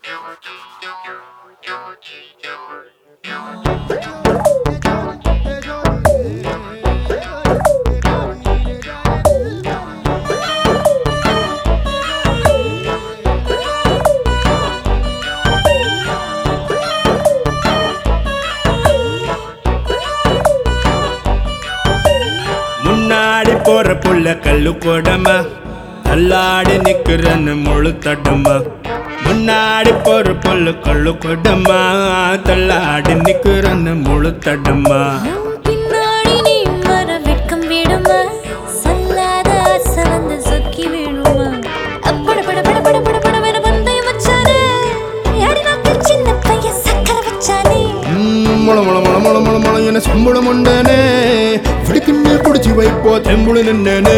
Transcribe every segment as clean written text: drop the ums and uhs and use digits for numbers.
முன்னாடி போற புள்ள கல்லு கொடமா தள்ளாடி நிக்கிறன்னு முழு தடமா. முன்னாடி போற புள்ள கல்லு கொடமா தள்ளாடி நிக்கிறன்னு முழு தடமா. பின்னாடி நீ வர வெட்கம் விடுமா, சொல்லாத ஆசை வந்து சொக்கி விடுமா. அப்பட பட பட பட பட பட வேற பந்தயம் வச்சானே, யாடி நாக்கு சின்ன பையன் சக்கர வச்சானே. முள முள முள முள முள முள என சம்பளம் உண்டானே, பிடிக்குன்னு குடிச்சு வைப்போ தெம்புளு நின்னே.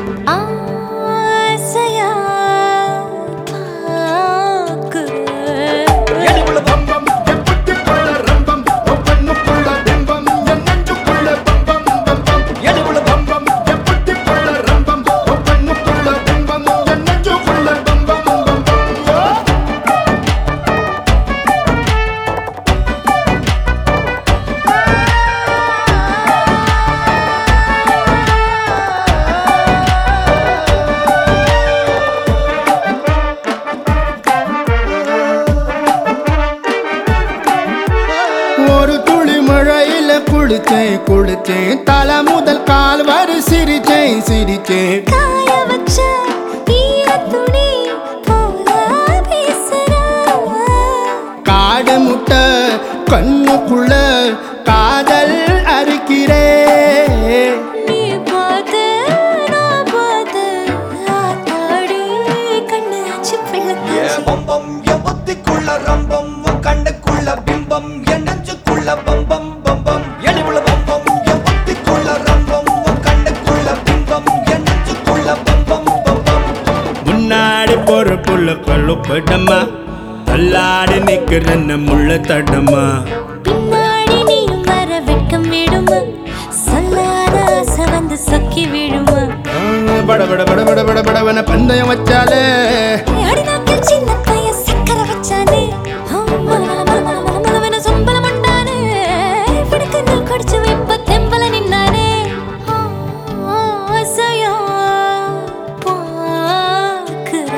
ஆசையா குளிச்சேன் குளிச்சேன் தலை முதல் கால் வரை சிரிச்சேன் சிரிச்சேன். காய வச்ச ஈரத்துணி போல பேசுறா, காடு முட்டை கண்ணுக்குள்ள காதல் அறுக்கிறே. நீ பார்த்து நான் பார்த்து ஆத்தாடி கண்ணு ஆச்சு பிள்ளை பம்பம் என் புத்திக்குள்ள ரம்பம் உன் கண்ணுக்குள்ள பிம்பம் என் நெஞ்சுக்குள்ள பம்பம் பம்பம் எளிவுள்ள பம்பம் என் புத்திக்குள்ள ரம்பம் உன் கண்ணுக்குள்ள பிம்பம் என் நெஞ்சுக்குள்ள பம்பம் பம்பம். முன்னாடி போற புள்ள கல்லு கொடமா தள்ளாடி நிக்கிறன்னு முள்ள தடமா. பின்னாடி நீ வர வெட்கம் விடுமா, சொல்லாத ஆசை வந்து சொக்கி விடுமா. பட பட பட பட பட படவன பந்தயம் வச்சாலே, யாடி நாக்கு சின்ன பையன் சக்கர வச்சானே. மலவன சொம்பலம் உண்டானே, பிடிக்குன்னு குடிச்சு வைப்ப தெம்பல நின்னானே. ஆசையா பார்க்கிற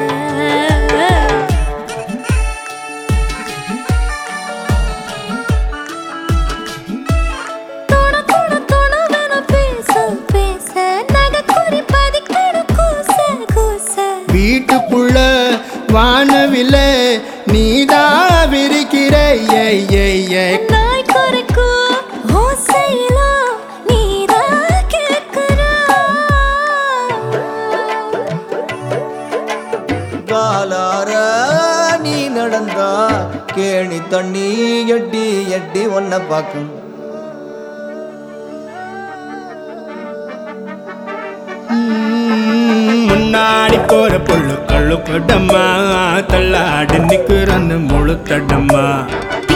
வீட்டுக்குள்ள வானவில்ல நீதா விரிக்கிறே. நாய் குறைக்கும் ஓசையிலும் நீதான் கேட்கிறா. காலார நீ நடந்தா கேணி தண்ணி எட்டி எட்டி ஒன்ன பாக்கும். முன்னாடி போற புள்ள கல்லு கொடமா தள்ளாடி நிக்கிறன்னு முழு தடமா.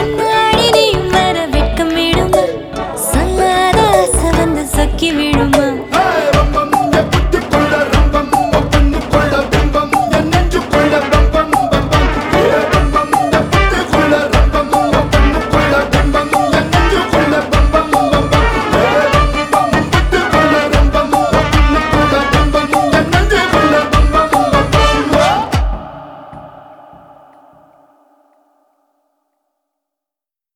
பின்னாடி நீ வர வெட்கம் விடுமா, சொல்லாத ஆசை வந்து சொக்கி விடுமா.